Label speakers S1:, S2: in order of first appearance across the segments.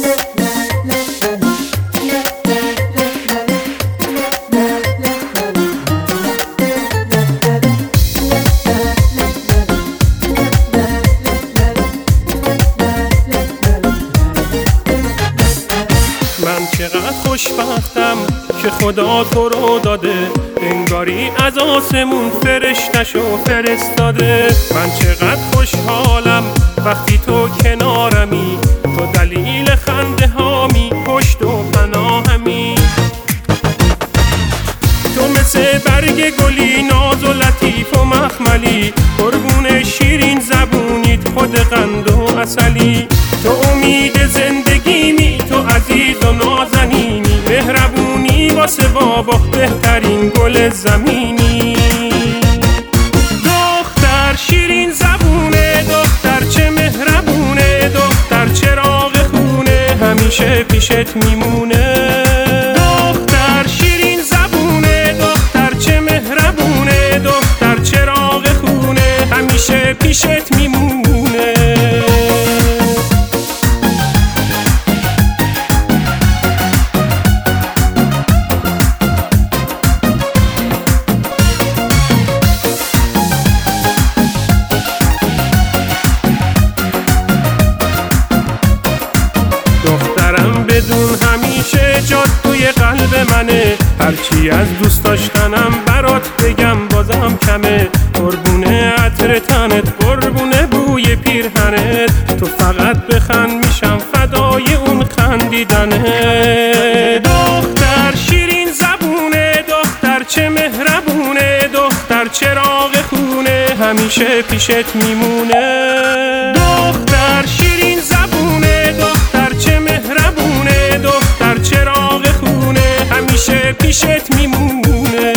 S1: من چقدر خوشبختم که خدا تو رو داده، انگاری از آسمون فرشتشو فرستاده. من چقدر خوشحالم وقتی تو کنارمی، تو دلیل خنده هامی، پشت و پناهمی. تو مثل برگ گلی ناز و لطیف و مخملی، قربون شیرین زبونیت خود قند و عسلی. تو امید زندگیمی، تو عزیز و نازنینی، مهربونی واسه بابا بهترین گل زمینی. دختر شیرین زبونه، دختر چه مهربونه، دختر چراغ خونه همیشه پیشت میمونه. دختر شیرین زبونه، دختر چه مهربونه، دختر چراغ خونه همیشه پیشت میمونه. دخترم بدون همیشه جات توی قلب منه، هرچی از دوست داشتنم برات بگم بازم کمه. قربونه عطر تنت، قربونه بوی پیرهنت، تو فقط بخند میشم فدای اون خندیدنه. دختر شیرین زبونه، دختر چه مهربونه، دختر چراغ خونه همیشه پیشت میمونه. دختر شیرین زبونه، دختر چه مهربونه، دختر چراغ خونه همیشه پیشت میمونه.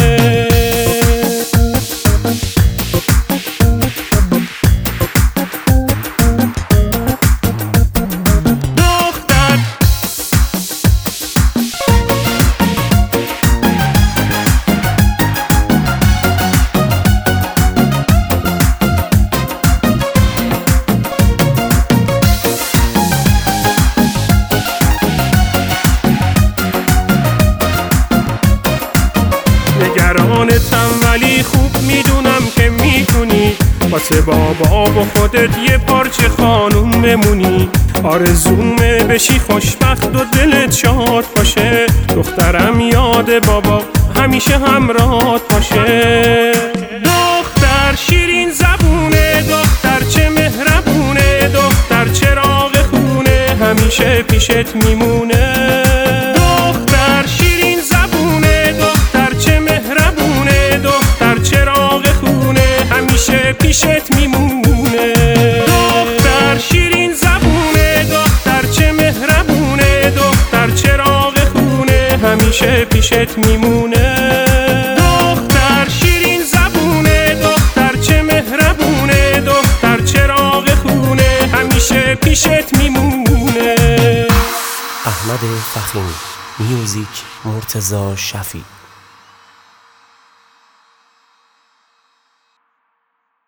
S1: نگرانتم ولی خوب میدونم که میتونی واسه بابا و خودت یه پارچه خانوم بمونی. آرزومه بشی خوشبخت و دلت شاد باشه، دخترم یاد بابا همیشه همراهت باشه. دختر شیرین زبونه، دختر چه مهربونه، دختر چراغ خونه همیشه پیشت میمونه. دختر شیرین زبونه، دختر چه مهربونه، دختر چراغ خونه همیشه پیشت میمونه. دختر شیرین زبونه، دختر چه مهربونه، دختر چراغ خونه همیشه پیشت میمونه. دختر شیرین زبونه، دختر چه مهربونه، دختر چراغ خونه همیشه پیشت میمونه.
S2: احمد فخیمی، میوزیک مرتضی شفیع.